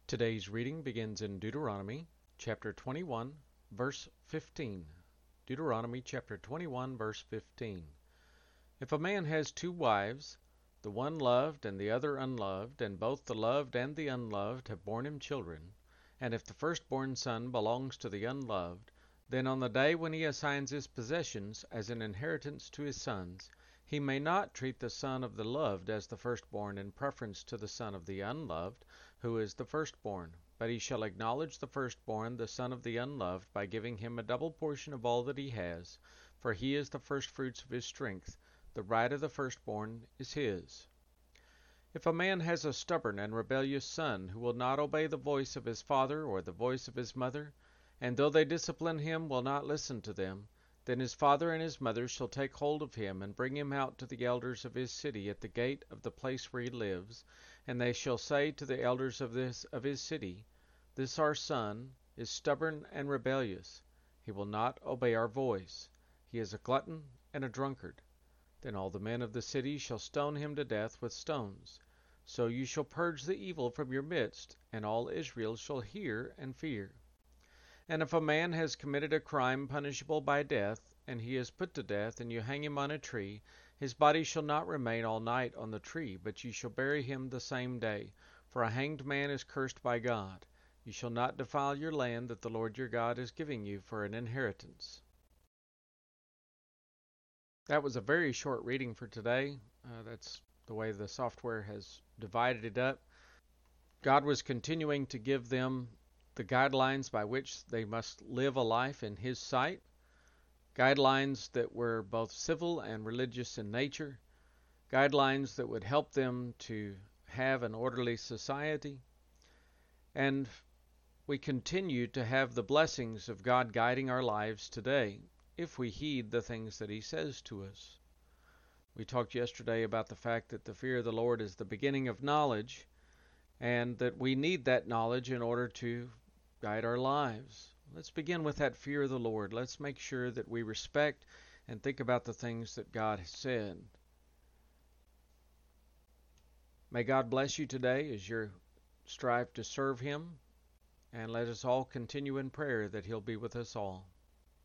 Today's reading begins in Deuteronomy chapter 21, verse 15. Deuteronomy chapter 21, verse 15. If a man has two wives, the one loved and the other unloved, and both the loved and the unloved have borne him children, and if the firstborn son belongs to the unloved, then on the day when he assigns his possessions as an inheritance to his sons, he may not treat the son of the loved as the firstborn in preference to the son of the unloved, who is the firstborn, but he shall acknowledge the firstborn, the son of the unloved, by giving him a double portion of all that he has, for he is the firstfruits of his strength. The right of the firstborn is his. If a man has a stubborn and rebellious son, who will not obey the voice of his father or the voice of his mother, and though they discipline him, will not listen to them, then his father and his mother shall take hold of him, and bring him out to the elders of his city at the gate of the place where he lives, and they shall say to the elders of his city, This our son is stubborn and rebellious. He will not obey our voice. He is a glutton and a drunkard. Then all the men of the city shall stone him to death with stones. So you shall purge the evil from your midst, and all Israel shall hear and fear. And if a man has committed a crime punishable by death, and he is put to death, and you hang him on a tree, his body shall not remain all night on the tree, but you shall bury him the same day. For a hanged man is cursed by God. You shall not defile your land that the Lord your God is giving you for an inheritance. That was a very short reading for today. That's the way the software has divided it up. God was continuing to give them the guidelines by which they must live a life in His sight, guidelines that were both civil and religious in nature, guidelines that would help them to have an orderly society. And we continue to have the blessings of God guiding our lives today if we heed the things that He says to us. We talked yesterday about the fact that the fear of the Lord is the beginning of knowledge, and that we need that knowledge in order to guide our lives. Let's begin with that fear of the Lord. Let's make sure that we respect and think about the things that God has said. May God bless you today as you strive to serve Him, and let us all continue in prayer that He'll be with us all.